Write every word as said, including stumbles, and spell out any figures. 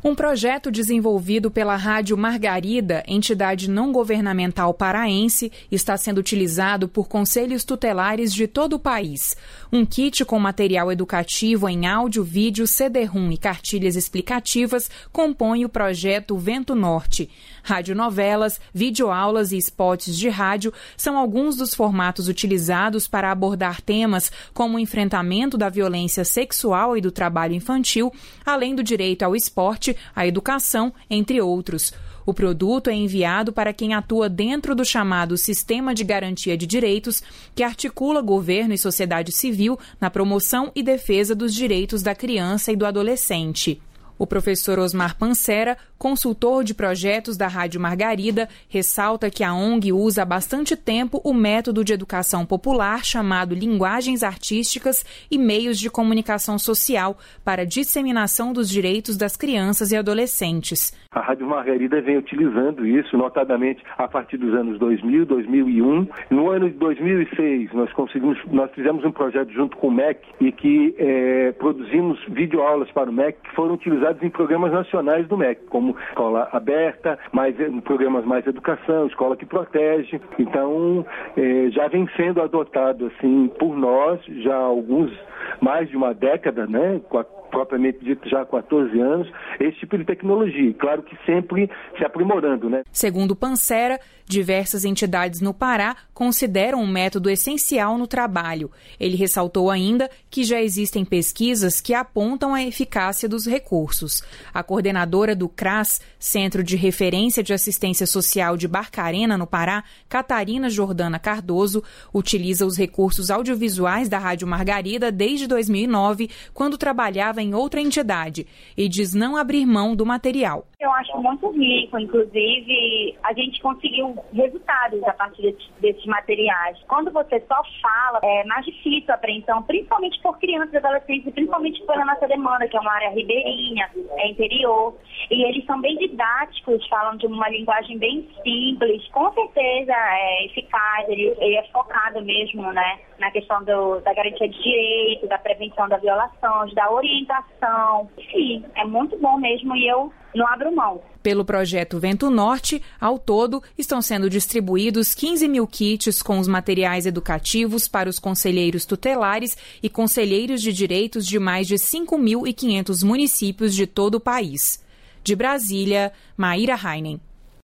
Um projeto desenvolvido pela Rádio Margarida, entidade não governamental paraense, está sendo utilizado por conselhos tutelares de todo o país. Um kit com material educativo em áudio, vídeo, C D-ROM e cartilhas explicativas compõe o projeto Vento Norte. Radionovelas, videoaulas e spots de rádio são alguns dos formatos utilizados para abordar temas como o enfrentamento da violência sexual e do trabalho infantil, além do direito ao esporte, a educação, entre outros. O produto é enviado para quem atua dentro do chamado Sistema de Garantia de Direitos, que articula governo e sociedade civil na promoção e defesa dos direitos da criança e do adolescente. O professor Osmar Pancera, consultor de projetos da Rádio Margarida, ressalta que a ONG usa há bastante tempo o método de educação popular chamado linguagens artísticas e meios de comunicação social para a disseminação dos direitos das crianças e adolescentes. A Rádio Margarida vem utilizando isso, notadamente a partir dos anos dois mil, dois mil e um. No ano de dois mil e seis, nós conseguimos, nós fizemos um projeto junto com o M E C e que é, produzimos videoaulas para o M E C que foram utilizadas em programas nacionais do M E C, como Escola Aberta, mais, programas Mais Educação, Escola que Protege. Então, é, já vem sendo adotado assim, por nós, já há alguns, mais de uma década, né, com a propriamente dito já há quatorze anos, esse tipo de tecnologia. Claro que sempre se aprimorando, né? Segundo Pancera, diversas entidades no Pará consideram um método essencial no trabalho. Ele ressaltou ainda que já existem pesquisas que apontam a eficácia dos recursos. A coordenadora do CRAS, Centro de Referência de Assistência Social de Barcarena, no Pará, Catarina Jordana Cardoso, utiliza os recursos audiovisuais da Rádio Margarida desde dois mil e nove, quando trabalhava em outra entidade, e diz não abrir mão do material. Eu acho muito rico, inclusive a gente conseguiu resultados a partir desses, desses materiais. Quando você só fala, é mais difícil a apreensão, principalmente por crianças e adolescentes, principalmente pela nossa demanda, que é uma área ribeirinha, é interior, e eles são bem didáticos, falam de uma linguagem bem simples, com certeza é eficaz, ele, ele é focado mesmo, né, na questão do, da garantia de direito, da prevenção da violação, da orientação. Sim, é muito bom mesmo e eu não abro mão. Pelo projeto Vento Norte, ao todo, estão sendo distribuídos quinze mil kits com os materiais educativos para os conselheiros tutelares e conselheiros de direitos de mais de cinco mil e quinhentos municípios de todo o país. De Brasília, Maíra Heinen.